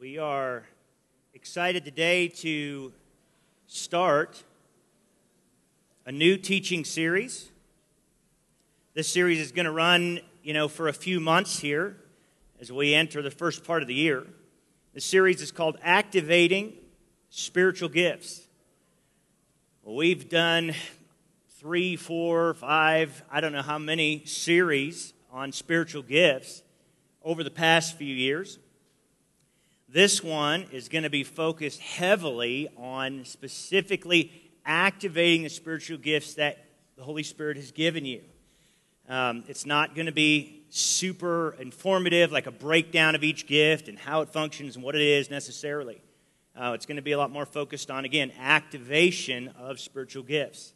We are excited today to start a new teaching series. This series is going to run, for a few months here as we enter the first part of the year. The series is called Activating Spiritual Gifts. Well, we've done 3, 4, 5, I don't know how many series on spiritual gifts over the past few years. This one is going to be focused heavily on specifically activating the spiritual gifts that the Holy Spirit has given you. It's not going to be super informative, like a breakdown of each gift and how it functions and what it is necessarily. It's going to be a lot more focused on, again, activation of spiritual gifts.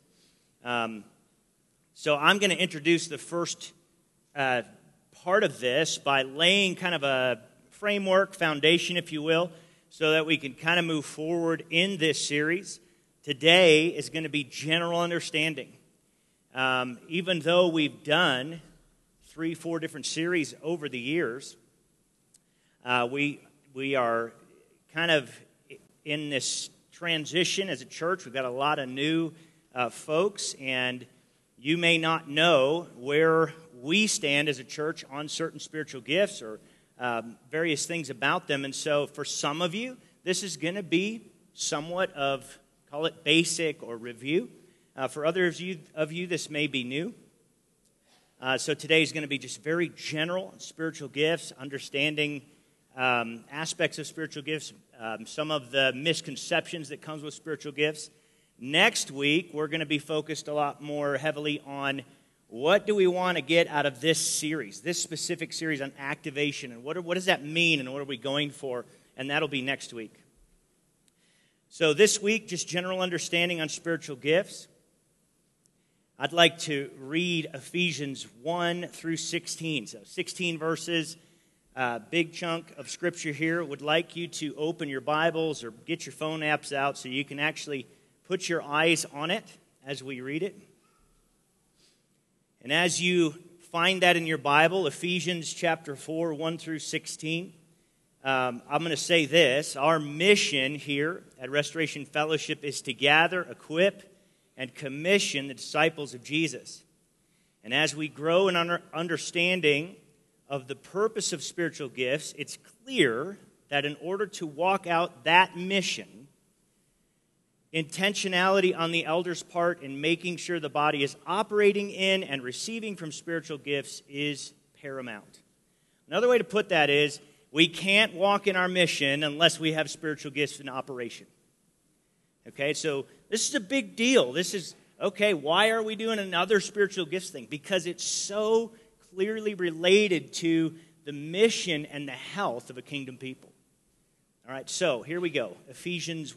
So I'm going to introduce the first part of this by laying kind of a framework, foundation, if you will, so that we can kind of move forward in this series. Today is going to be general understanding. Even though we've done 3, 4 different series over the years, we are kind of in this transition as a church. We've got a lot of new folks, and you may not know where we stand as a church on certain spiritual gifts or various things about them. And so for some of you, this is going to be somewhat of, call it basic or review. For others of you, this may be new. So today is going to be just very general spiritual gifts, understanding aspects of spiritual gifts, some of the misconceptions that comes with spiritual gifts. Next week, we're going to be focused a lot more heavily on what do we want to get out of this series, this specific series on activation, and what does that mean, and what are we going for, and that'll be next week. So this week, just general understanding on spiritual gifts. I'd like to read Ephesians 1 through 16, so 16 verses, big chunk of scripture here. Would like you to open your Bibles or get your phone apps out so you can actually put your eyes on it as we read it. And as you find that in your Bible, Ephesians chapter 4, 1 through 16, I'm going to say this. Our mission here at Restoration Fellowship is to gather, equip, and commission the disciples of Jesus. And as we grow in our understanding of the purpose of spiritual gifts, it's clear that in order to walk out that mission, intentionality on the elder's part in making sure the body is operating in and receiving from spiritual gifts is paramount. Another way to put that is, we can't walk in our mission unless we have spiritual gifts in operation. Okay, so this is a big deal. This is, okay, why are we doing another spiritual gifts thing? Because it's so clearly related to the mission and the health of a kingdom people. All right, so here we go. Ephesians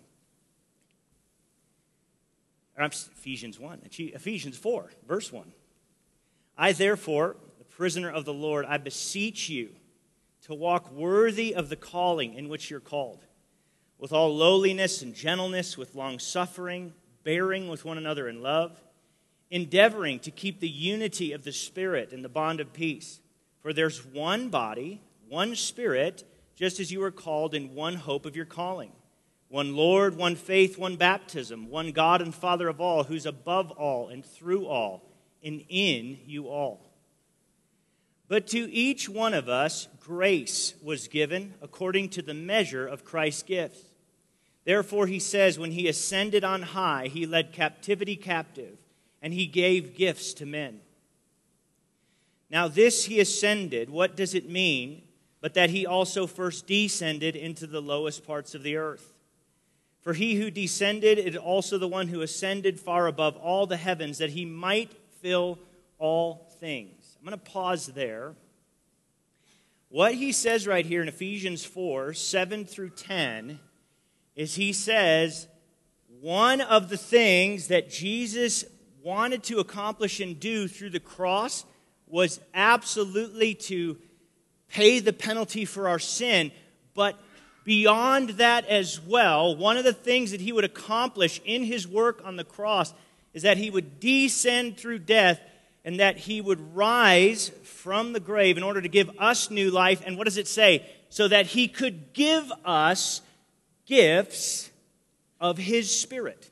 4, verse 1. I therefore, the prisoner of the Lord, I beseech you to walk worthy of the calling in which you're called, with all lowliness and gentleness, with long-suffering, bearing with one another in love, endeavoring to keep the unity of the Spirit in the bond of peace. For there's one body, one Spirit, just as you were called in one hope of your calling. One Lord, one faith, one baptism, one God and Father of all, who's above all and through all and in you all. But to each one of us grace was given according to the measure of Christ's gifts. Therefore, he says, when he ascended on high, he led captivity captive, and he gave gifts to men. Now this he ascended, what does it mean? But that he also first descended into the lowest parts of the earth. For he who descended is also the one who ascended far above all the heavens, that he might fill all things. I'm going to pause there. What he says right here in Ephesians 4, 7 through 10, is he says, one of the things that Jesus wanted to accomplish and do through the cross was absolutely to pay the penalty for our sin, but beyond that as well, one of the things that he would accomplish in his work on the cross is that he would descend through death and that he would rise from the grave in order to give us new life. And what does it say? So that he could give us gifts of his Spirit.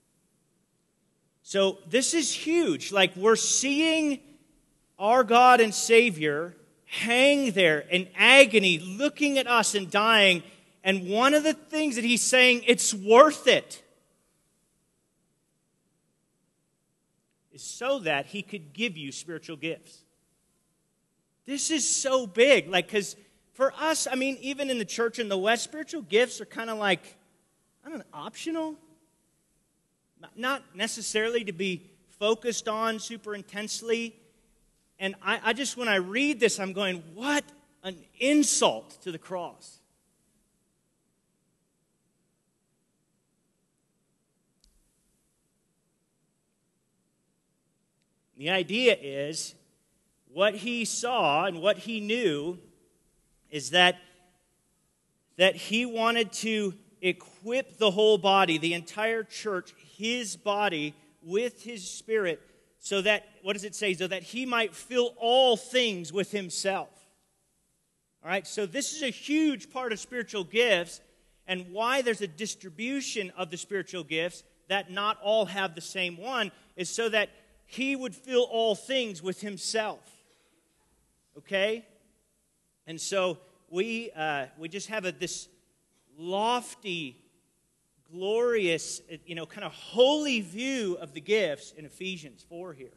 So this is huge. Like, we're seeing our God and Savior hang there in agony, looking at us and dying. And one of the things that he's saying, it's worth it, is so that he could give you spiritual gifts. This is so big. Like, because for us, I mean, even in the church in the West, spiritual gifts are kind of like, I don't know, optional. Not necessarily to be focused on super intensely. And I just, when I read this, I'm going, what an insult to the cross. The idea is, what he saw and what he knew is that he wanted to equip the whole body, the entire church, his body, with his Spirit, so that, what does it say? So that he might fill all things with himself. All right, so this is a huge part of spiritual gifts, and why there's a distribution of the spiritual gifts, that not all have the same one, is so that he would fill all things with himself. Okay? And so we just have this lofty, glorious, kind of holy view of the gifts in Ephesians 4 here.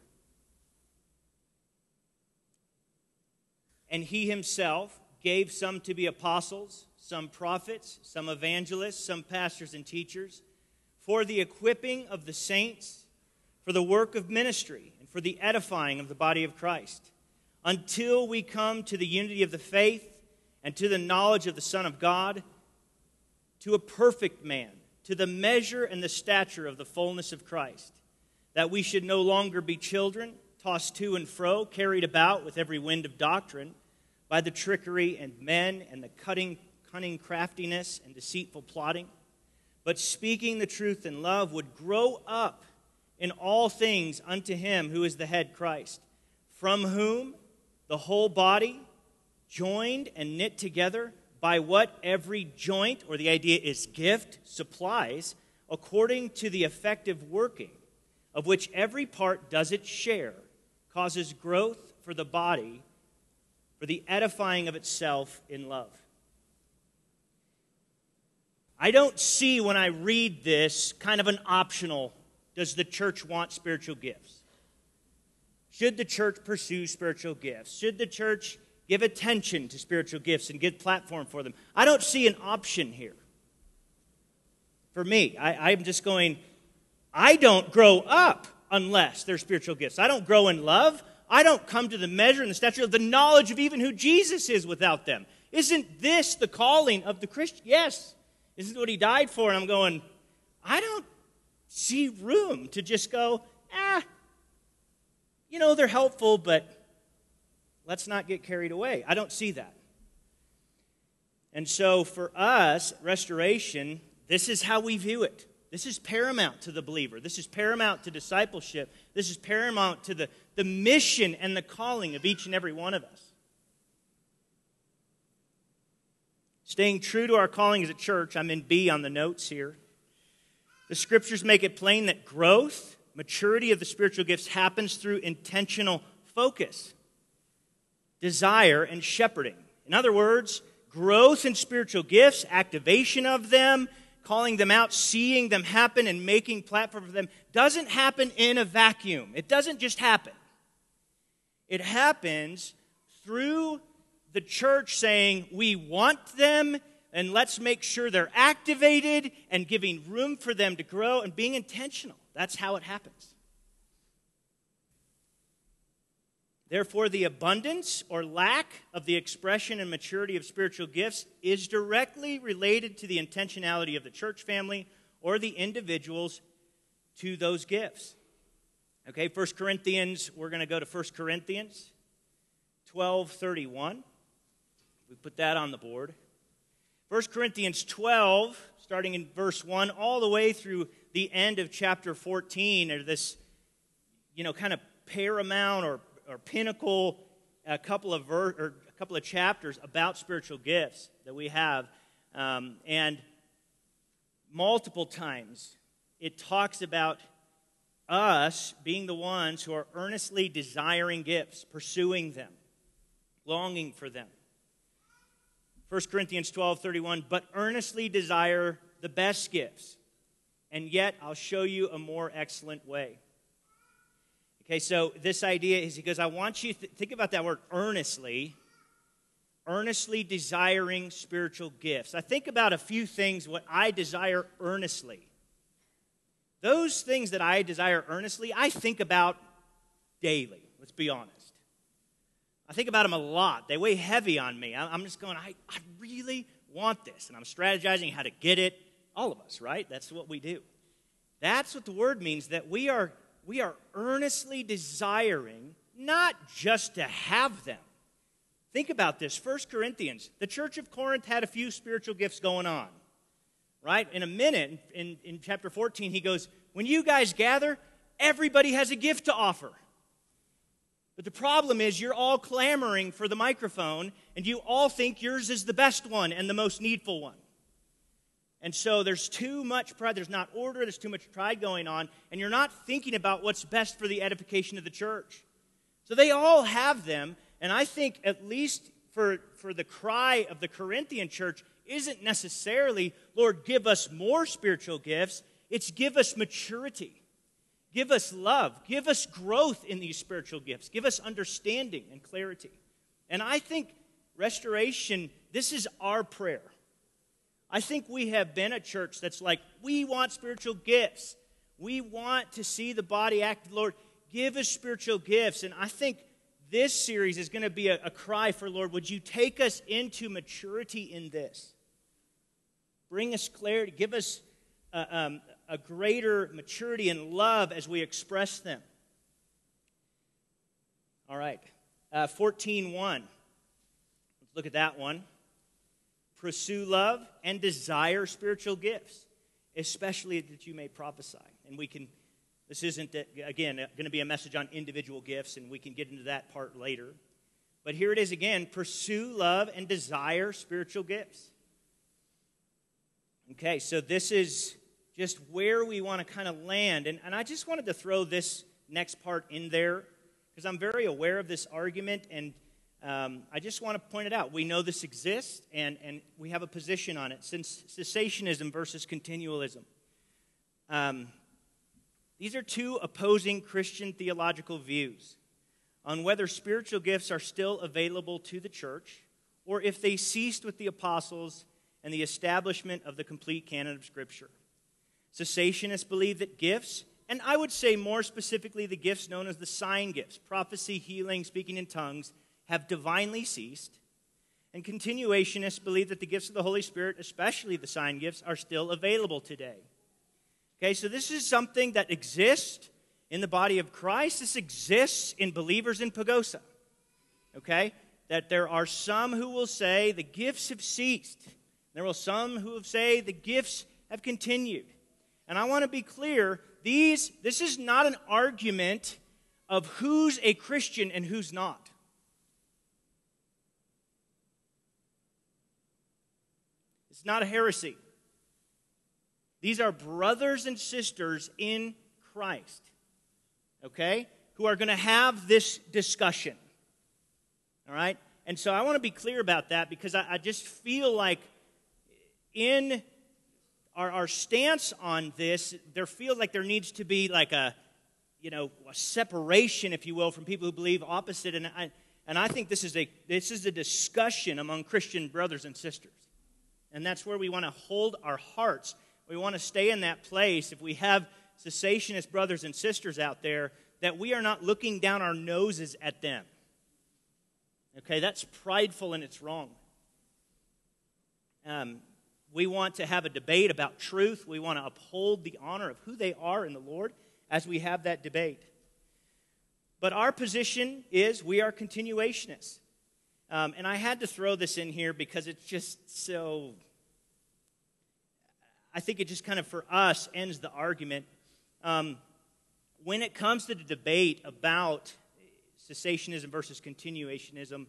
And he himself gave some to be apostles, some prophets, some evangelists, some pastors and teachers, for the equipping of the saints, for the work of ministry, and for the edifying of the body of Christ, until we come to the unity of the faith and to the knowledge of the Son of God, to a perfect man, to the measure and the stature of the fullness of Christ, that we should no longer be children, tossed to and fro, carried about with every wind of doctrine, by the trickery and men and the cunning craftiness and deceitful plotting, but speaking the truth in love, would grow up in all things unto him who is the head, Christ, from whom the whole body, joined and knit together by what every joint, or the idea is gift, supplies, according to the effective working, of which every part does its share, causes growth for the body, for the edifying of itself in love. I don't see, when I read this, kind of an optional, does the church want spiritual gifts? Should the church pursue spiritual gifts? Should the church give attention to spiritual gifts and give platform for them? I don't see an option here. For me, I'm just going, I don't grow up unless there's spiritual gifts. I don't grow in love. I don't come to the measure and the stature of the knowledge of even who Jesus is without them. Isn't this the calling of the Christian? Yes. Isn't what he died for? And I'm going, I don't see room to just go, they're helpful, but let's not get carried away. I don't see that. And so for us, restoration, this is how we view it. This is paramount to the believer. This is paramount to discipleship. This is paramount to the mission and the calling of each and every one of us. Staying true to our calling as a church, I'm in B on the notes here. The Scriptures make it plain that growth, maturity of the spiritual gifts happens through intentional focus, desire, and shepherding. In other words, growth in spiritual gifts, activation of them, calling them out, seeing them happen, and making platform for them doesn't happen in a vacuum. It doesn't just happen. It happens through the church saying, we want them, and let's make sure they're activated, and giving room for them to grow, and being intentional. That's how it happens. Therefore, the abundance or lack of the expression and maturity of spiritual gifts is directly related to the intentionality of the church family or the individuals to those gifts. Okay, 1 Corinthians, we're going to go to 1 Corinthians 12:31. We put that on the board. 1 Corinthians 12, starting in verse 1, all the way through the end of chapter 14, are this, kind of paramount or pinnacle a couple of chapters about spiritual gifts that we have, and multiple times it talks about us being the ones who are earnestly desiring gifts, pursuing them, longing for them. 1 Corinthians 12:31, but earnestly desire the best gifts, and yet I'll show you a more excellent way. Okay, so this idea is, he goes, I want you to think about that word earnestly desiring spiritual gifts. I think about a few things, what I desire earnestly. Those things that I desire earnestly, I think about daily, let's be honest. I think about them a lot. They weigh heavy on me. I'm just going, I really want this, and I'm strategizing how to get it. All of us, right? That's what we do. That's what the word means, that we are earnestly desiring not just to have them. Think about this. 1 Corinthians, the church of Corinth had a few spiritual gifts going on, right? In a minute, in chapter 14, he goes, when you guys gather, everybody has a gift to offer. But the problem is you're all clamoring for the microphone, and you all think yours is the best one and the most needful one. And so there's too much pride, there's not order, there's too much pride going on, and you're not thinking about what's best for the edification of the church. So they all have them, and I think at least for the cry of the Corinthian church isn't necessarily, Lord, give us more spiritual gifts, it's give us maturity. Give us love. Give us growth in these spiritual gifts. Give us understanding and clarity. And I think Restoration, this is our prayer. I think we have been a church that's like, we want spiritual gifts. We want to see the body act. Lord, give us spiritual gifts. And I think this series is going to be a cry for, Lord, would you take us into maturity in this? Bring us clarity. Give us a greater maturity and love as we express them. All right. 14:1. Let's look at that one. Pursue love and desire spiritual gifts, especially that you may prophesy. And this isn't, again, going to be a message on individual gifts, and we can get into that part later. But here it is again, pursue love and desire spiritual gifts. Okay, so this is just where we want to kind of land. And I just wanted to throw this next part in there because I'm very aware of this argument, and I just want to point it out. We know this exists, and we have a position on it. Since cessationism versus continualism. These are two opposing Christian theological views on whether spiritual gifts are still available to the church or if they ceased with the apostles and the establishment of the complete canon of Scripture. Cessationists believe that gifts, and I would say more specifically the gifts known as the sign gifts, prophecy, healing, speaking in tongues, have divinely ceased. And continuationists believe that the gifts of the Holy Spirit, especially the sign gifts, are still available today. Okay, so this is something that exists in the body of Christ. This exists in believers in Pagosa. Okay, that there are some who will say the gifts have ceased. There will some who will say the gifts have continued. And I want to be clear, this is not an argument of who's a Christian and who's not. It's not a heresy. These are brothers and sisters in Christ, okay, who are going to have this discussion, all right? And so I want to be clear about that because I just feel like in our stance on this, there feels like there needs to be like a separation, if you will, from people who believe opposite. And I think this is a discussion among Christian brothers and sisters. And that's where we want to hold our hearts. We want to stay in that place. If we have cessationist brothers and sisters out there, that we are not looking down our noses at them. Okay, that's prideful and it's wrong. We want to have a debate about truth. We want to uphold the honor of who they are in the Lord as we have that debate. But our position is we are continuationists. And I had to throw this in here because it's just so... I think it just kind of, for us, ends the argument. when it comes to the debate about cessationism versus continuationism,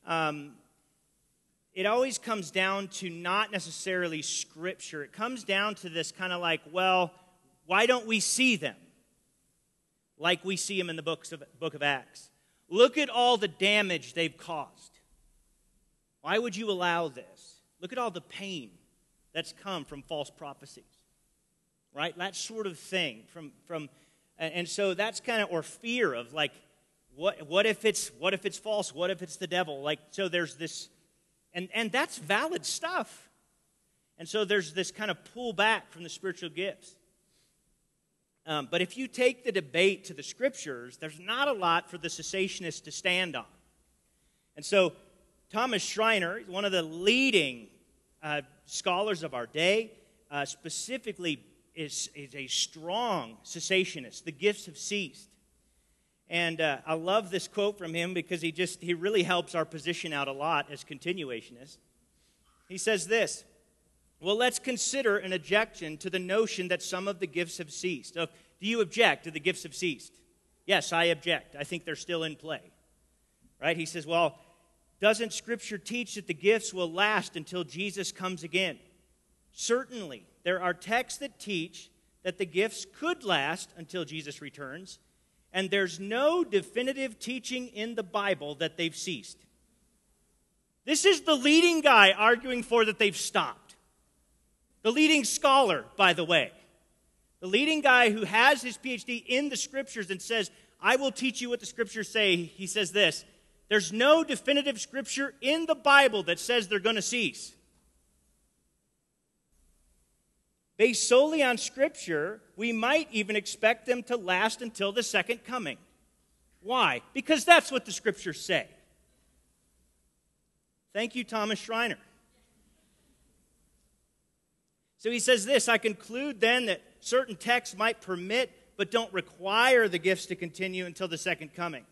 it always comes down to not necessarily Scripture. It comes down to this kind of like, well, why don't we see them like we see them in the book of Acts? Look at all the damage they've caused. Why would you allow this? Look at all the pain that's come from false prophecies, right? That sort of thing. And so that's kind of, or fear of like, what if it's false? What if it's the devil? Like, so there's this, and that's valid stuff. And so there's this kind of pull back from the spiritual gifts. But if you take the debate to the Scriptures, there's not a lot for the cessationists to stand on. And so Thomas Schreiner, one of the leading scholars of our day, specifically is a strong cessationist. The gifts have ceased. And I love this quote from him because he really helps our position out a lot as continuationists. He says this: well, let's consider an objection to the notion that some of the gifts have ceased. So, do you object to the gifts have ceased? Yes, I object. I think they're still in play. Right? He says, well, doesn't Scripture teach that the gifts will last until Jesus comes again? Certainly, there are texts that teach that the gifts could last until Jesus returns, and there's no definitive teaching in the Bible that they've ceased. This is the leading guy arguing for that they've stopped. The leading scholar, by the way. The leading guy who has his PhD in the Scriptures and says, I will teach you what the Scriptures say. He says this: there's no definitive Scripture in the Bible that says they're going to cease. Based solely on Scripture, we might even expect them to last until the second coming. Why? Because that's what the Scriptures say. Thank you, Thomas Schreiner. So he says this: I conclude then that certain texts might permit but don't require the gifts to continue until the second coming.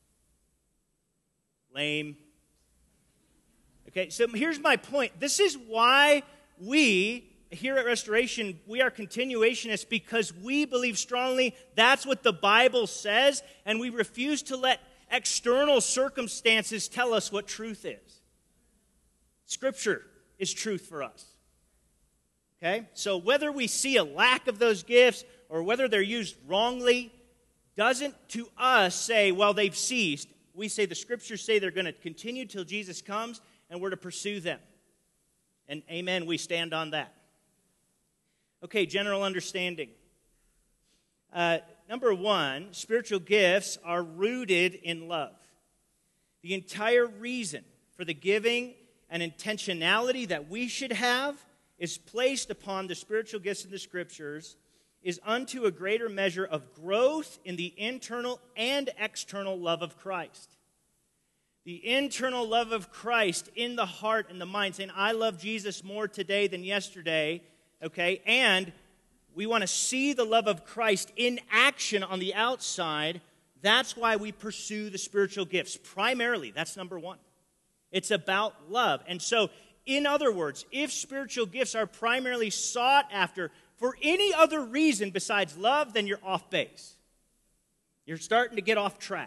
Lame. Okay, so here's my point. This is why we, here at Restoration, we are continuationists, because we believe strongly that's what the Bible says, and we refuse to let external circumstances tell us what truth is. Scripture is truth for us. Okay? So whether we see a lack of those gifts or whether they're used wrongly doesn't to us say, well, they've ceased. We say the Scriptures say they're going to continue till Jesus comes, and we're to pursue them. And amen, we stand on that. Okay, general understanding. Number one, spiritual gifts are rooted in love. The entire reason for the giving and intentionality that we should have is placed upon the spiritual gifts in the Scriptures is unto a greater measure of growth in the internal and external love of Christ. The internal love of Christ in the heart and the mind, saying, I love Jesus more today than yesterday, okay? And we want to see the love of Christ in action on the outside. That's why we pursue the spiritual gifts. Primarily, that's number one. It's about love. And so, in other words, if spiritual gifts are primarily sought after for any other reason besides love, then you're off base. You're starting to get off track.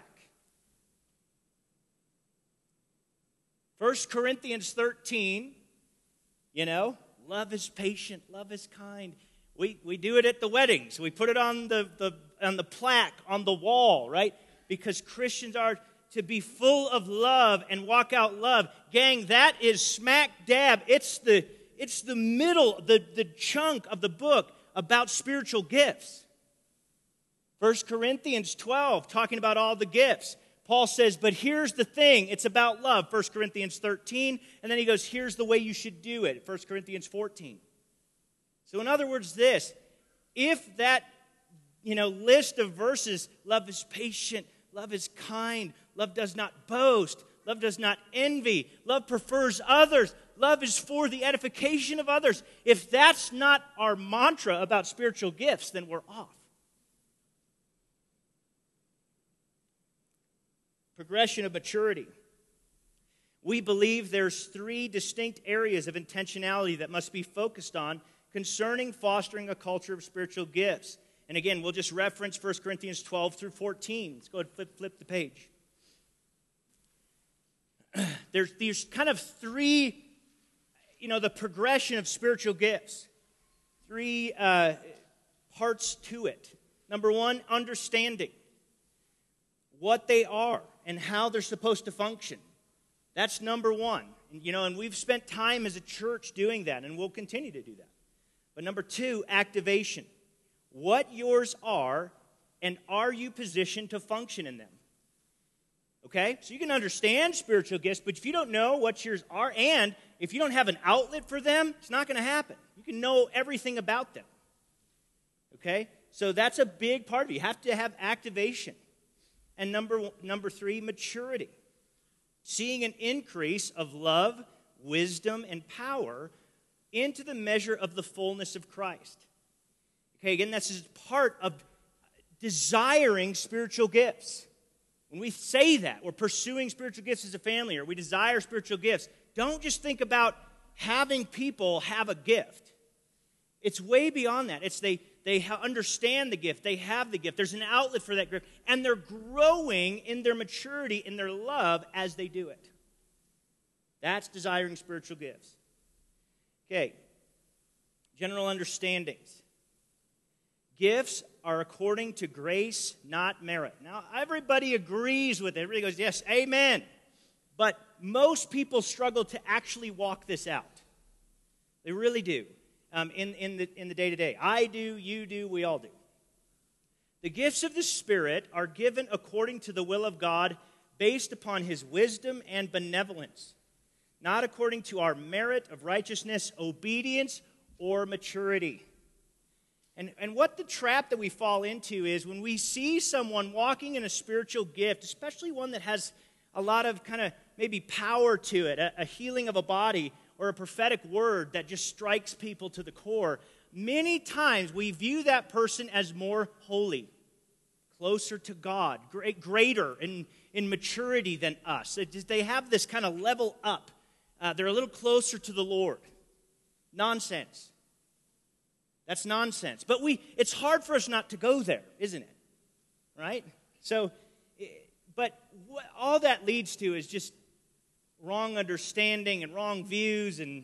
1 Corinthians 13, love is patient, love is kind. We do it at the weddings. We put it on the plaque, on the wall, right? Because Christians are to be full of love and walk out love. Gang, that is smack dab. It's the middle, the chunk of the book about spiritual gifts. 1 Corinthians 12, talking about all the gifts. Paul says, but here's the thing, it's about love. 1 Corinthians 13, and then he goes, here's the way you should do it. 1 Corinthians 14. So in other words, if that list of verses, love is patient, love is kind, love does not boast, love does not envy, love prefers others, love is for the edification of others. If that's not our mantra about spiritual gifts, then we're off. Progression of maturity. We believe there's 3 distinct areas of intentionality that must be focused on concerning fostering a culture of spiritual gifts. And again, we'll just reference 1 Corinthians 12 through 14. Let's go ahead and flip the page. There's these kind of three, the progression of spiritual gifts. Three parts to it. Number one, understanding what they are and how they're supposed to function. That's number one. And we've spent time as a church doing that, and we'll continue to do that. But number two, activation. What yours are, and are you positioned to function in them? Okay? So you can understand spiritual gifts, but if you don't know what yours are, and if you don't have an outlet for them, it's not going to happen. You can know everything about them. Okay? So that's a big part of it. You have to have activation. And number three, maturity. Seeing an increase of love, wisdom, and power into the measure of the fullness of Christ. Okay, again, that's just part of desiring spiritual gifts. When we say that, we're pursuing spiritual gifts as a family, or we desire spiritual gifts, don't just think about having people have a gift. It's way beyond that. It's they understand the gift. They have the gift. There's an outlet for that gift. And they're growing in their maturity, in their love as they do it. That's desiring spiritual gifts. Okay. General understandings. Gifts are according to grace, not merit. Now, everybody agrees with it. Everybody goes, yes, amen. But most people struggle to actually walk this out. They really do. In the day-to-day. I do, you do, we all do. The gifts of the Spirit are given according to the will of God, based upon His wisdom and benevolence, not according to our merit of righteousness, obedience, or maturity. And what the trap that we fall into is when we see someone walking in a spiritual gift, especially one that has a lot of kind of maybe power to it, a healing of a body, or a prophetic word that just strikes people to the core, many times we view that person as more holy, closer to God, greater in maturity than us. They have this kind of level up. They're a little closer to the Lord. Nonsense. That's nonsense. But it's hard for us not to go there, isn't it? Right? So, but all that leads to is just wrong understanding and wrong views and,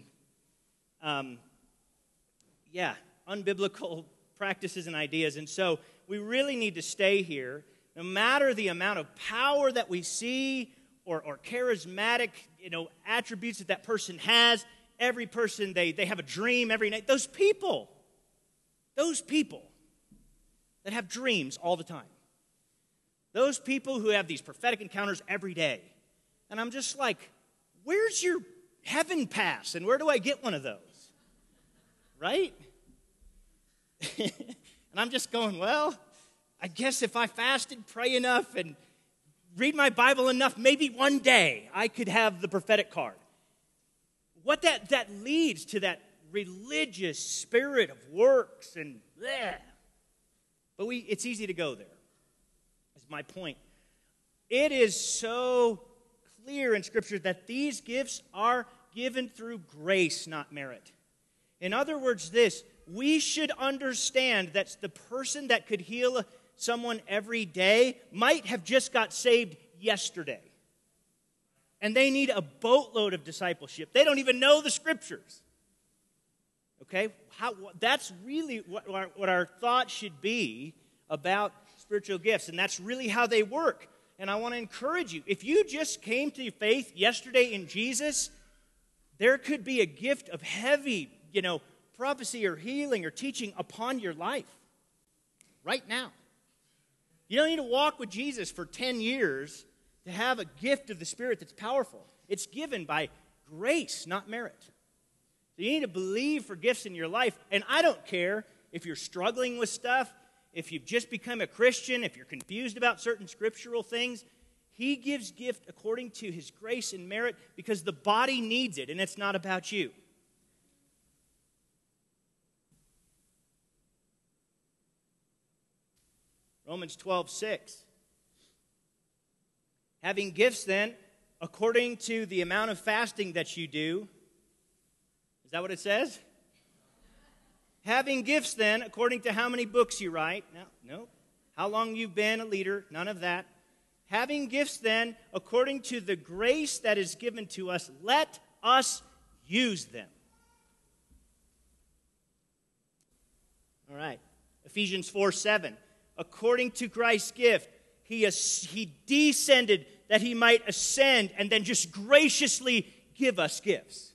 unbiblical practices and ideas. And so we really need to stay here. No matter the amount of power that we see or charismatic, attributes that person has, every person, they have a dream every night. Those people that have dreams all the time. Those people who have these prophetic encounters every day. And I'm just like, where's your heaven pass? And where do I get one of those? Right? And I'm just going, well, I guess if I fasted, pray enough, and read my Bible enough, maybe one day I could have the prophetic card. What that leads to that religious spirit of works and bleh. But it's easy to go there. That's my point. It is so clear in Scripture that these gifts are given through grace, not merit. In other words, we should understand that the person that could heal someone every day might have just got saved yesterday. And they need a boatload of discipleship. They don't even know the Scriptures. Okay? That's really what our thought should be about spiritual gifts. And that's really how they work. And I want to encourage you, if you just came to faith yesterday in Jesus, there could be a gift of heavy, prophecy or healing or teaching upon your life right now. You don't need to walk with Jesus for 10 years to have a gift of the Spirit that's powerful. It's given by grace, not merit. So you need to believe for gifts in your life. And I don't care if you're struggling with stuff, if you've just become a Christian, if you're confused about certain scriptural things. He gives gift according to His grace and merit because the body needs it, and it's not about you. Romans 12:6. Having gifts then, according to the amount of fasting that you do. Is that what it says? Having gifts then, according to how many books you write. No. How long you've been a leader, none of that. Having gifts then, according to the grace that is given to us, let us use them. All right. Ephesians 4:7. According to Christ's gift, he descended that he might ascend and then just graciously give us gifts.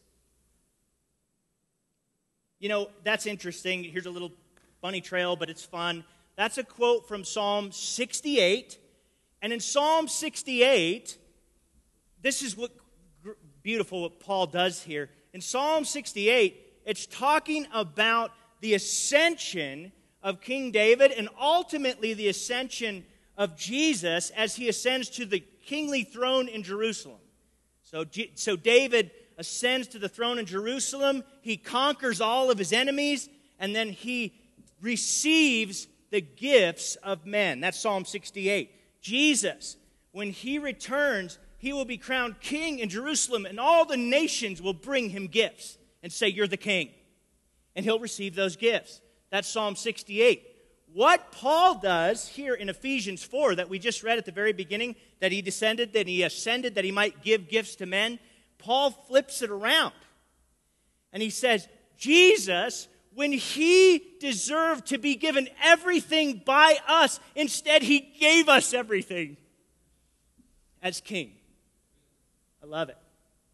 You know, that's interesting. Here's a little bunny trail, but it's fun. That's a quote from Psalm 68. And in Psalm 68, this is what beautiful what Paul does here. In Psalm 68, it's talking about the ascension of King David and ultimately the ascension of Jesus as he ascends to the kingly throne in Jerusalem. So David ascends to the throne in Jerusalem. He conquers all of his enemies, and then he receives the gifts of men. That's Psalm 68. Jesus, when he returns, he will be crowned king in Jerusalem, and all the nations will bring him gifts and say, "You're the king." And he'll receive those gifts. That's Psalm 68. What Paul does here in Ephesians 4 that we just read at the very beginning, that he descended, that he ascended, that he might give gifts to men, Paul flips it around. And he says, Jesus, when he deserved to be given everything by us, instead he gave us everything as king. I love it.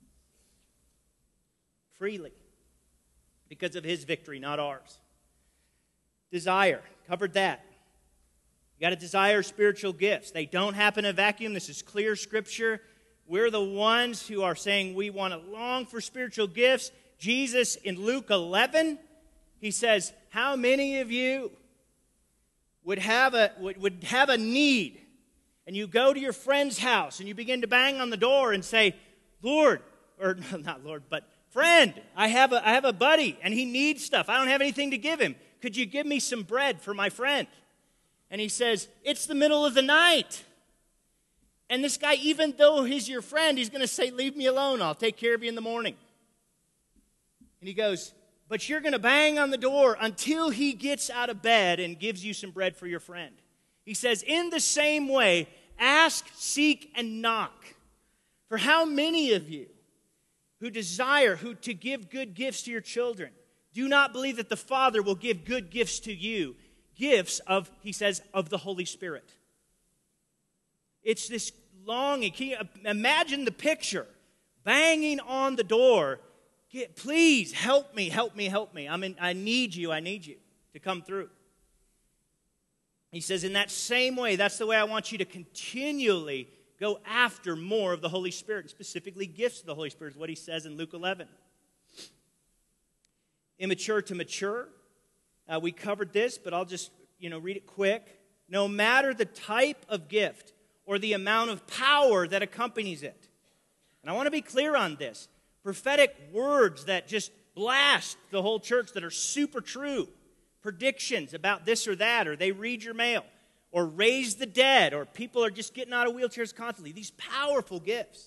Freely. Because of his victory, not ours. Desire. Covered that. You got to desire spiritual gifts. They don't happen in a vacuum. This is clear scripture. We're the ones who are saying we want to long for spiritual gifts. Jesus in Luke 11, he says, how many of you would have a need, and you go to your friend's house and you begin to bang on the door and say, Lord, or not Lord, but friend, I have a buddy and he needs stuff. I don't have anything to give him. Could you give me some bread for my friend? And he says, it's the middle of the night. And this guy, even though he's your friend, he's going to say, leave me alone. I'll take care of you in the morning. And he goes, but you're going to bang on the door until he gets out of bed and gives you some bread for your friend. He says, in the same way, ask, seek, and knock. For how many of you who desire to give good gifts to your children do not believe that the Father will give good gifts to you? Gifts of, he says, of the Holy Spirit. It's this longing. Can you imagine the picture? Banging on the door. Please help me, help me, help me. I need you to come through. He says, in that same way, that's the way I want you to continually go after more of the Holy Spirit, specifically gifts of the Holy Spirit, is what he says in Luke 11. Immature to mature. We covered this, but I'll just read it quick. No matter the type of gift or the amount of power that accompanies it. And I want to be clear on this. Prophetic words that just blast the whole church that are super true. Predictions about this or that, or they read your mail, or raise the dead, or people are just getting out of wheelchairs constantly. These powerful gifts.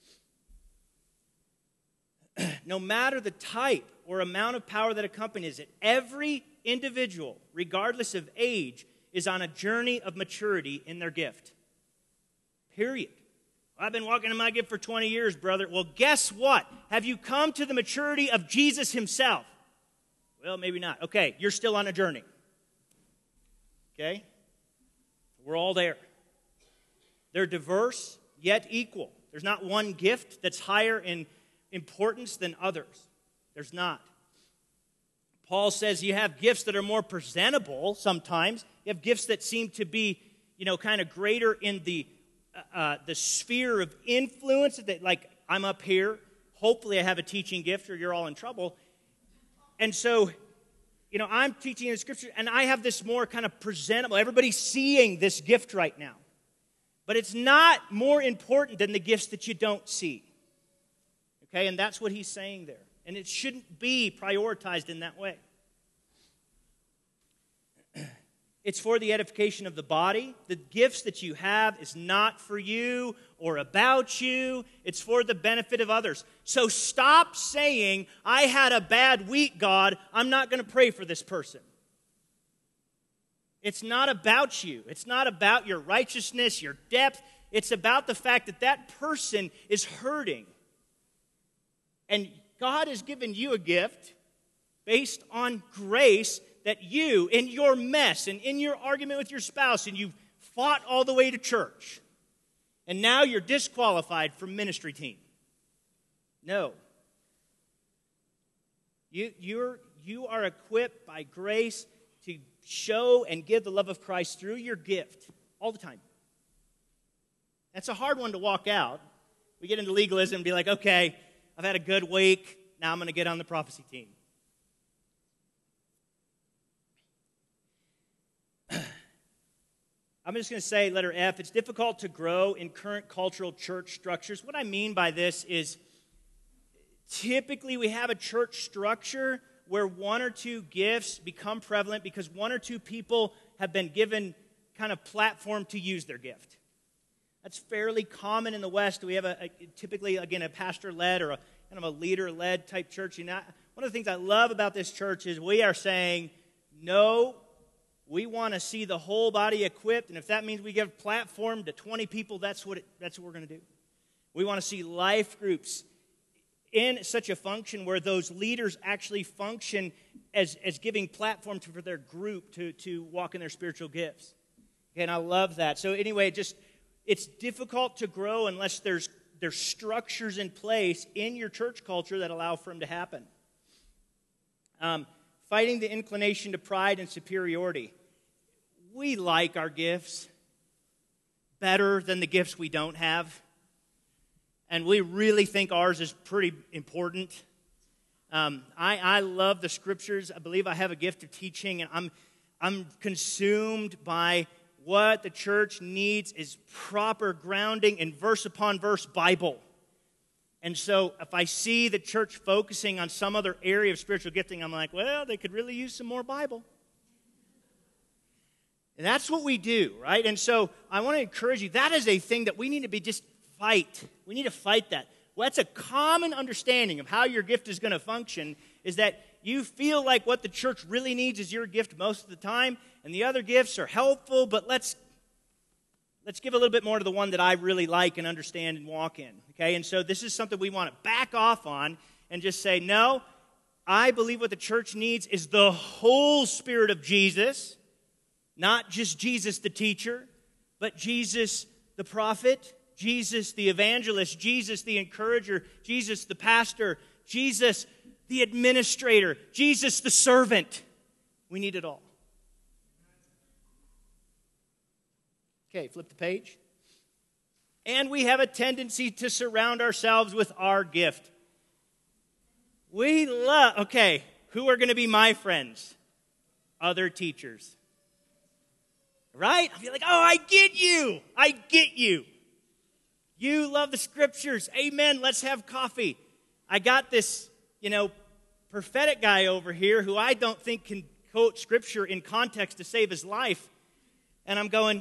No matter the type or amount of power that accompanies it, every individual, regardless of age, is on a journey of maturity in their gift. Period. I've been walking in my gift for 20 years, brother. Well, guess what? Have you come to the maturity of Jesus himself? Well, maybe not. Okay, you're still on a journey. Okay? We're all there. They're diverse, yet equal. There's not one gift that's higher in importance than others. There's not. Paul says you have gifts that are more presentable sometimes. You have gifts that seem to be, kind of greater in the sphere of influence. That, like, I'm up here. Hopefully I have a teaching gift or you're all in trouble. And so, I'm teaching in Scripture, and I have this more kind of presentable. Everybody's seeing this gift right now. But it's not more important than the gifts that you don't see. Okay, and that's what he's saying there. And it shouldn't be prioritized in that way. It's for the edification of the body. The gifts that you have is not for you or about you. It's for the benefit of others. So stop saying, I had a bad week, God. I'm not going to pray for this person. It's not about you. It's not about your righteousness, your depth. It's about the fact that that person is hurting. And God has given you a gift based on grace that you, in your mess and in your argument with your spouse, and you've fought all the way to church, and now you're disqualified from ministry team. No. You are equipped by grace to show and give the love of Christ through your gift all the time. That's a hard one to walk out. We get into legalism and be like, okay, I've had a good week. Now I'm going to get on the prophecy team. I'm just going to say, letter F, it's difficult to grow in current cultural church structures. What I mean by this is typically we have a church structure where one or two gifts become prevalent because one or two people have been given kind of platform to use their gift. That's fairly common in the West. We have typically, again, a pastor-led or a kind of a leader-led type church. And one of the things I love about this church is we are saying, no, we want to see the whole body equipped. And if that means we give platform to 20 people, that's what we're going to do. We want to see life groups in such a function where those leaders actually function as giving platform for their group to walk in their spiritual gifts. And I love that. So anyway, it's difficult to grow unless there's structures in place in your church culture that allow for them to happen. Fighting the inclination to pride and superiority. We like our gifts better than the gifts we don't have. And we really think ours is pretty important. I love the scriptures. I believe I have a gift of teaching, and I'm consumed by what the church needs is proper grounding in verse upon verse Bible. And so if I see the church focusing on some other area of spiritual gifting, I'm like, well, they could really use some more Bible. And that's what we do, right? And so I want to encourage you, that is a thing that we need to be just fight. We need to fight that. Well, that's a common understanding of how your gift is going to function, is that you feel like what the church really needs is your gift most of the time, and the other gifts are helpful, but let's give a little bit more to the one that I really like and understand and walk in, okay? And so this is something we want to back off on and just say, no, I believe what the church needs is the whole Spirit of Jesus, not just Jesus the teacher, but Jesus the prophet, Jesus the evangelist, Jesus the encourager, Jesus the pastor, Jesus the administrator, Jesus the servant. We need it all. Okay, flip the page. And we have a tendency to surround ourselves with our gift. Okay, who are going to be my friends? Other teachers. Right? I'll be like, oh, I get you. I get you. You love the scriptures. Amen. Let's have coffee. I got this, prophetic guy over here who I don't think can quote scripture in context to save his life. And I'm going,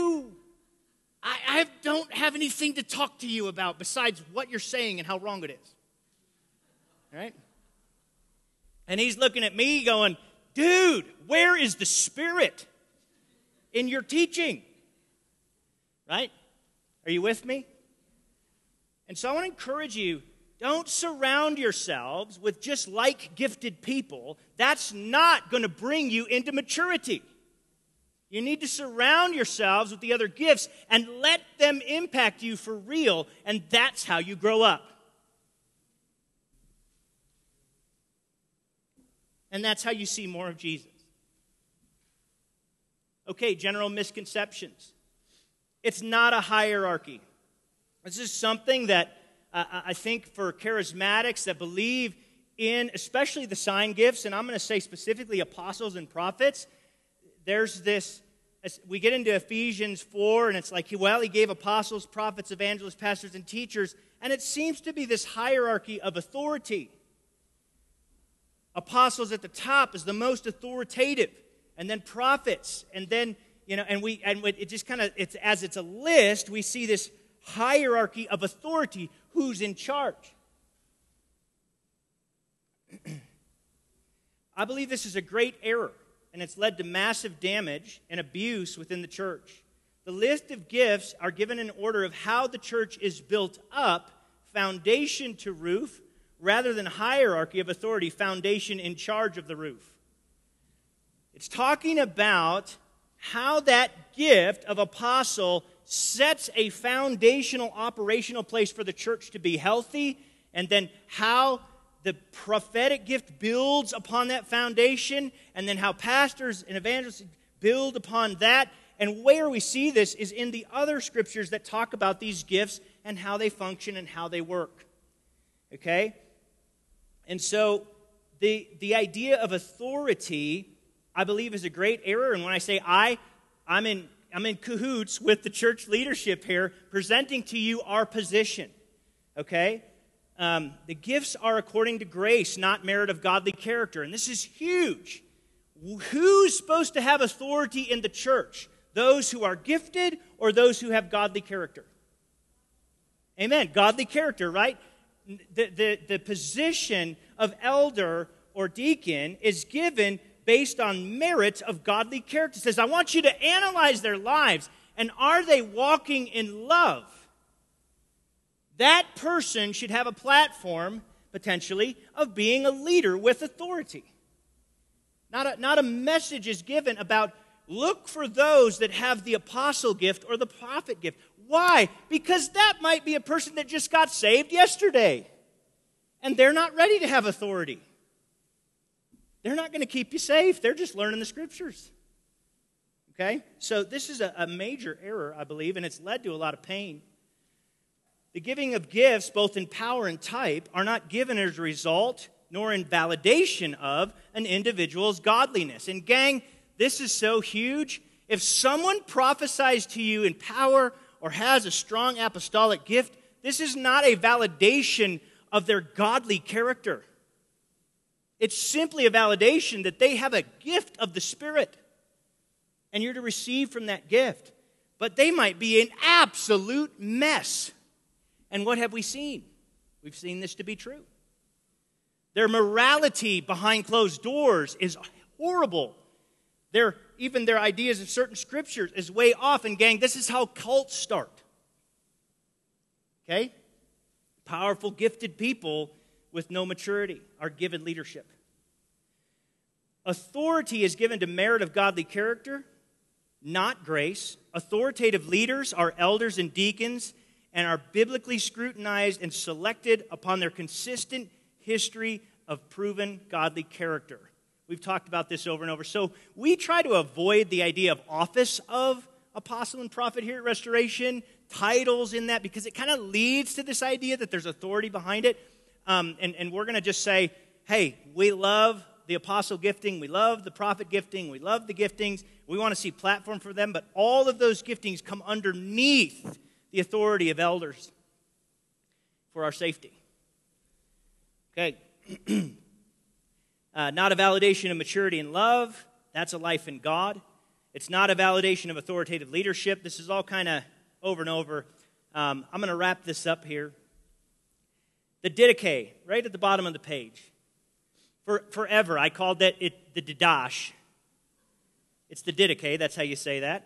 I don't have anything to talk to you about besides what you're saying and how wrong it is. All right? And he's looking at me going, dude, where is the Spirit in your teaching? Right? Are you with me? And so I want to encourage you, don't surround yourselves with just like-gifted people. That's not going to bring you into maturity. You need to surround yourselves with the other gifts and let them impact you for real, and that's how you grow up. And that's how you see more of Jesus. Okay, general misconceptions. It's not a hierarchy. This is something that I think for charismatics that believe in, especially the sign gifts, and I'm going to say specifically apostles and prophets, there's this, we get into Ephesians 4, and it's like, well, he gave apostles, prophets, evangelists, pastors, and teachers, and it seems to be this hierarchy of authority. Apostles at the top is the most authoritative, and then prophets, and then, it just kind of, as it's a list, we see this hierarchy of authority, who's in charge. I believe this is a great error, and it's led to massive damage and abuse within the church. The list of gifts are given in order of how the church is built up, foundation to roof, rather than hierarchy of authority, foundation in charge of the roof. It's talking about how that gift of apostle sets a foundational operational place for the church to be healthy, and then how the prophetic gift builds upon that foundation, and then how pastors and evangelists build upon that. And where we see this is in the other scriptures that talk about these gifts and how they function and how they work. Okay? And so the idea of authority, I believe, is a great error. And when I say I'm in cahoots with the church leadership here, presenting to you our position. Okay? The gifts are according to grace, not merit of godly character. And this is huge. Who's supposed to have authority in the church? Those who are gifted or those who have godly character? Amen. Godly character, right? The position of elder or deacon is given based on merits of godly character. It says, I want you to analyze their lives, and are they walking in love? That person should have a platform, potentially, of being a leader with authority. Not a message is given about, look for those that have the apostle gift or the prophet gift. Why? Because that might be a person that just got saved yesterday, and they're not ready to have authority. They're not going to keep you safe. They're just learning the scriptures. Okay? So this is a major error, I believe, and it's led to a lot of pain. The giving of gifts, both in power and type, are not given as a result nor in validation of an individual's godliness. And gang, this is so huge. If someone prophesies to you in power or has a strong apostolic gift, this is not a validation of their godly character. It's simply a validation that they have a gift of the Spirit, and you're to receive from that gift. But they might be an absolute mess. And what have we seen? We've seen this to be true. Their morality behind closed doors is horrible. Even their ideas of certain scriptures is way off. And gang, this is how cults start. Okay? Powerful, gifted people with no maturity are given leadership. Authority is given to merit of godly character, not grace. Authoritative leaders are elders and deacons and are biblically scrutinized and selected upon their consistent history of proven godly character. We've talked about this over and over. So we try to avoid the idea of office of apostle and prophet here at Restoration, titles in that, because it kind of leads to this idea that there's authority behind it. And we're going to just say, hey, we love the apostle gifting, we love the prophet gifting, we love the giftings, we want to see platform for them, but all of those giftings come underneath the authority of elders for our safety. Okay. Not a validation of maturity and love. That's a life in God. It's not a validation of authoritative leadership. This is all kind of over and over. I'm going to wrap this up here. The Didache, right at the bottom of the page. Forever, I called that the Didache. It's the Didache, that's how you say that.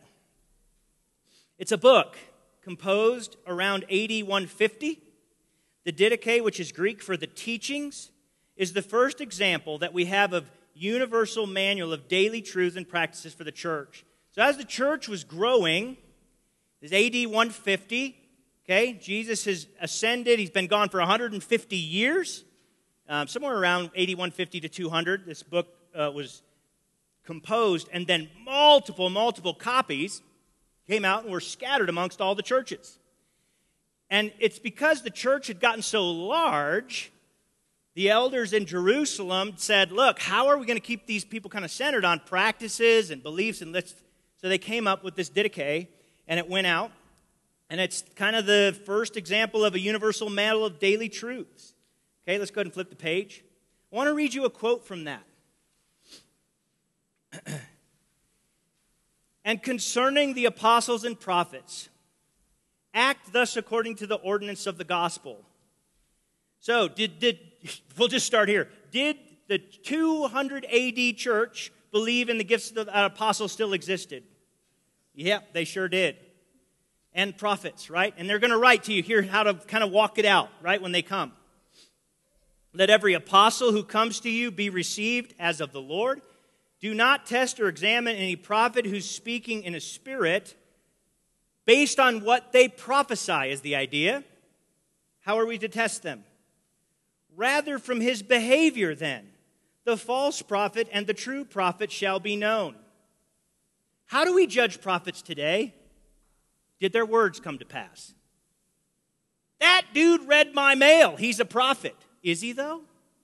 It's a book composed around AD 150. The Didache, which is Greek for the teachings, is the first example that we have of universal manual of daily truths and practices for the church. So as the church was growing, this AD 150, okay, Jesus has ascended. He's been gone for 150 years, somewhere around AD 150 to 200. This book was composed, and then multiple copies came out and were scattered amongst all the churches. And it's because the church had gotten so large, the elders in Jerusalem said, look, how are we going to keep these people kind of centered on practices and beliefs? So they came up with this Didache, and it went out. And it's kind of the first example of a universal manual of daily truths. Okay, let's go ahead and flip the page. I want to read you a quote from that. And concerning the apostles and prophets, act thus according to the ordinance of the gospel. So, we'll just start here. Did the 200 AD church believe in the gifts of the apostles still existed? Yep, they sure did. And prophets, right? And they're going to write to you here how to kind of walk it out, right, when they come. Let every apostle who comes to you be received as of the Lord. Do not test or examine any prophet who's speaking in a spirit based on what they prophesy is the idea. How are we to test them? Rather from his behavior then, the false prophet and the true prophet shall be known. How do we judge prophets today? Did their words come to pass? That dude read my mail. He's a prophet. Is he though?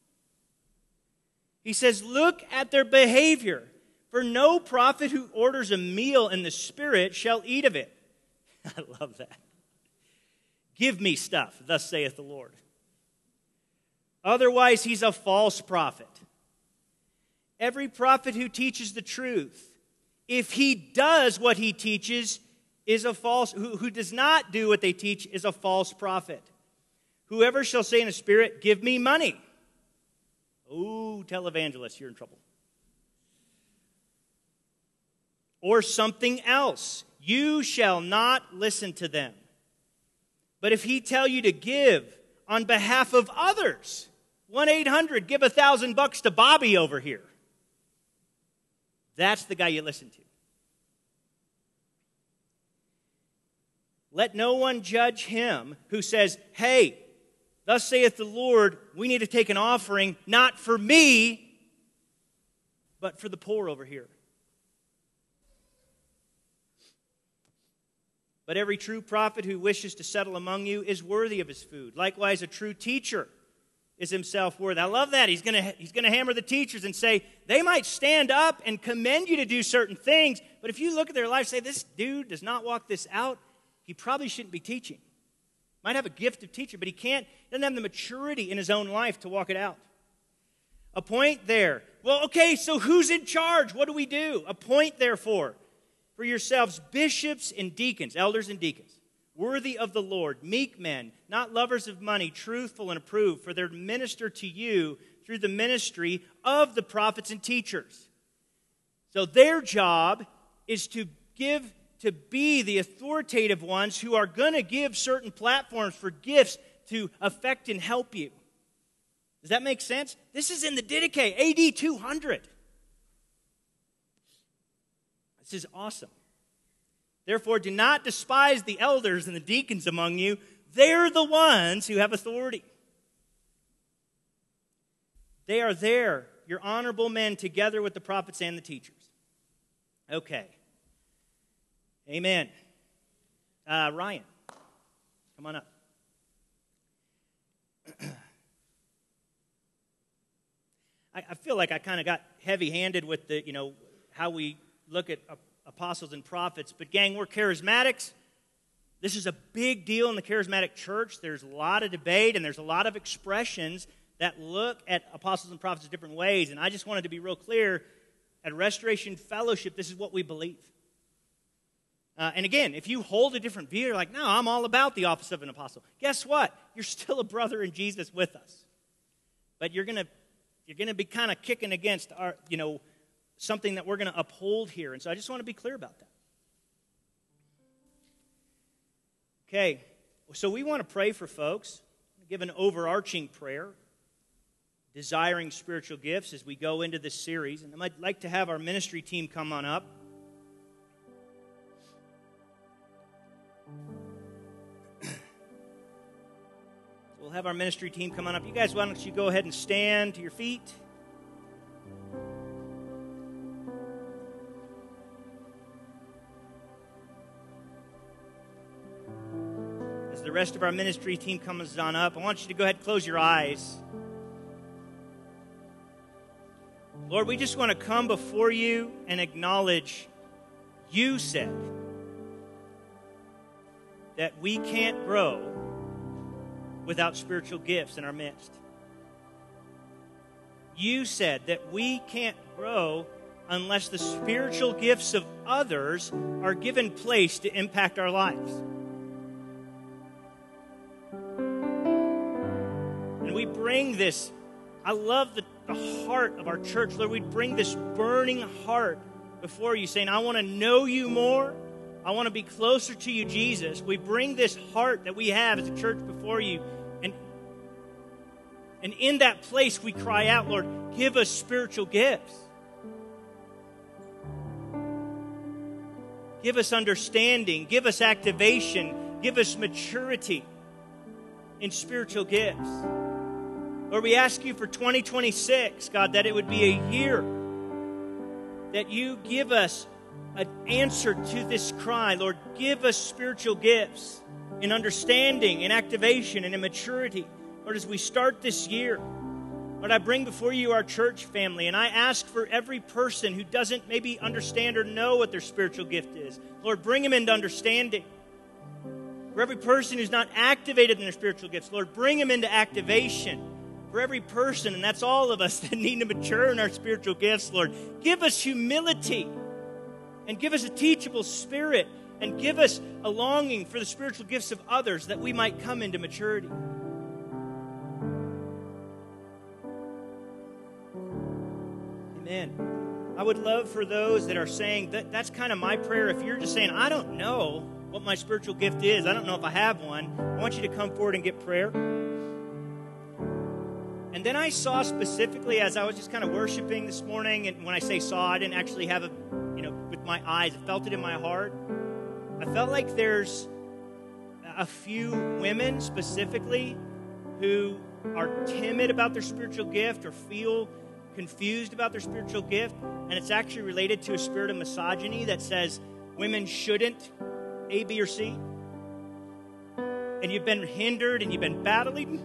He says, look at their behavior. For no prophet who orders a meal in the Spirit shall eat of it. I love that. Give me stuff, thus saith the Lord. Otherwise, he's a false prophet. Every prophet who teaches the truth, if he does what he teaches, is a false, who does not do what they teach is a false prophet. Whoever shall say in a spirit, give me money. Oh, televangelist, you're in trouble. Or something else. You shall not listen to them. But if he tell you to give on behalf of others, 1-800, give $1,000 to Bobby over here. That's the guy you listen to. Let no one judge him who says, hey, thus saith the Lord, we need to take an offering, not for me, but for the poor over here. But every true prophet who wishes to settle among you is worthy of his food. Likewise, a true teacher is himself worthy. I love that. He's going to hammer the teachers and say, they might stand up and commend you to do certain things, but if you look at their life and say, this dude does not walk this out, he probably shouldn't be teaching. Might have a gift of teaching, but he doesn't have the maturity in his own life to walk it out. Appoint there. Well, okay, so who's in charge? What do we do? Appoint therefore for yourselves bishops and deacons, elders and deacons, worthy of the Lord, meek men, not lovers of money, truthful and approved, for they minister to you through the ministry of the prophets and teachers. So their job is to be the authoritative ones who are going to give certain platforms for gifts to affect and help you. Does that make sense? This is in the Didache, AD 200. This is awesome. Therefore, do not despise the elders and the deacons among you. They're the ones who have authority. They are there, your honorable men, together with the prophets and the teachers. Okay. Amen. Ryan, come on up. I feel like I kind of got heavy-handed with the, how we look at apostles and prophets. But gang, we're charismatics. This is a big deal in the charismatic church. There's a lot of debate and there's a lot of expressions that look at apostles and prophets different ways. And I just wanted to be real clear, at Restoration Fellowship, this is what we believe. And again, if you hold a different view, you're like, no, I'm all about the office of an apostle. Guess what? You're still a brother in Jesus with us. But you're going to be kind of kicking against our, something that we're going to uphold here. And so I just want to be clear about that. Okay, so we want to pray for folks, give an overarching prayer, desiring spiritual gifts as we go into this series. And I'd like to have our ministry team come on up. We'll have our ministry team come on up. You guys, why don't you go ahead and stand to your feet? As the rest of our ministry team comes on up, I want you to go ahead and close your eyes. Lord, we just want to come before you and acknowledge you said that we can't grow without spiritual gifts in our midst. You said that we can't grow unless the spiritual gifts of others are given place to impact our lives. And we bring this, I love the heart of our church, Lord. We bring this burning heart before you, saying, I want to know you more. I want to be closer to you, Jesus. We bring this heart that we have as a church before you. And in that place, we cry out, Lord, give us spiritual gifts. Give us understanding. Give us activation. Give us maturity in spiritual gifts. Lord, we ask you for 2026, God, that it would be a year that you give us an answer to this cry. Lord, give us spiritual gifts in understanding, in activation, and in maturity. Lord, as we start this year, Lord, I bring before you our church family, and I ask for every person who doesn't maybe understand or know what their spiritual gift is. Lord, bring them into understanding. For every person who's not activated in their spiritual gifts, Lord, bring them into activation. For every person, and that's all of us that need to mature in our spiritual gifts, Lord, give us humility and give us a teachable spirit and give us a longing for the spiritual gifts of others that we might come into maturity. Amen. I would love for those that are saying, that's kind of my prayer. If you're just saying, I don't know what my spiritual gift is, I don't know if I have one, I want you to come forward and get prayer. And then I saw specifically as I was just kind of worshiping this morning, and when I say saw, I didn't actually have it, with my eyes. I felt it in my heart. I felt like there's a few women specifically who are timid about their spiritual gift or feel confused about their spiritual gift, and it's actually related to a spirit of misogyny that says women shouldn't A, B, or C. And you've been hindered and you've been battling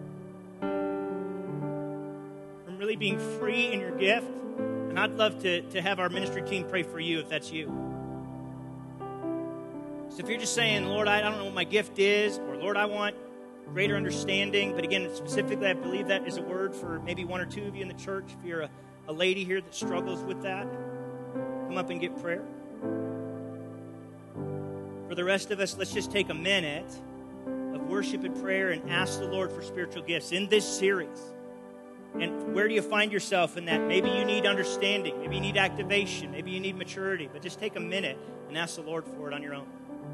from really being free in your gift. And I'd love to have our ministry team pray for you if that's you. So if you're just saying, Lord, I don't know what my gift is, or Lord, I want greater understanding. But again, specifically, I believe that is a word for maybe one or two of you in the church. If you're a lady here that struggles with that, come up and get prayer. For the rest of us, let's just take a minute of worship and prayer and ask the Lord for spiritual gifts in this series. And where do you find yourself in that? Maybe you need understanding. Maybe you need activation. Maybe you need maturity. But just take a minute and ask the Lord for it on your own.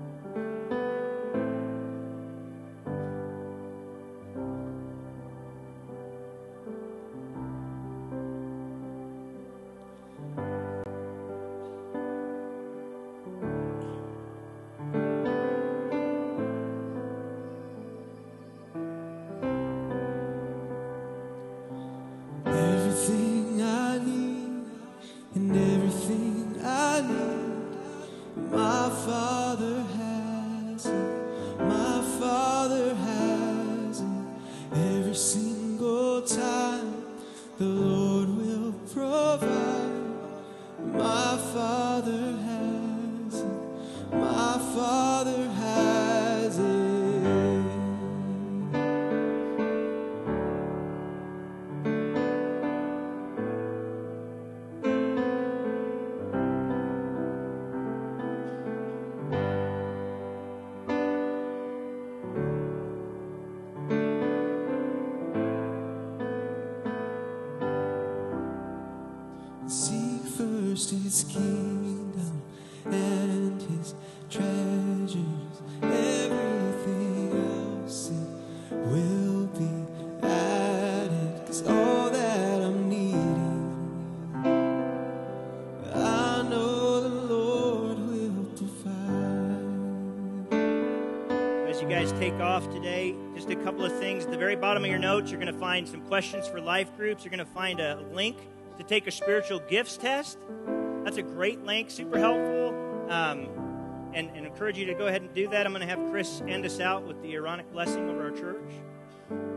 His kingdom and his treasures, everything else it will be added. 'Cause all that I'm needing, I know the Lord will provide. As you guys take off today, just a couple of things. At the very bottom of your notes, you're going to find some questions for life groups. You're going to find a link to take a spiritual gifts test. That's a great link, super helpful, and encourage you to go ahead and do that. I'm going to have Chris end us out with the Aaronic blessing over our church.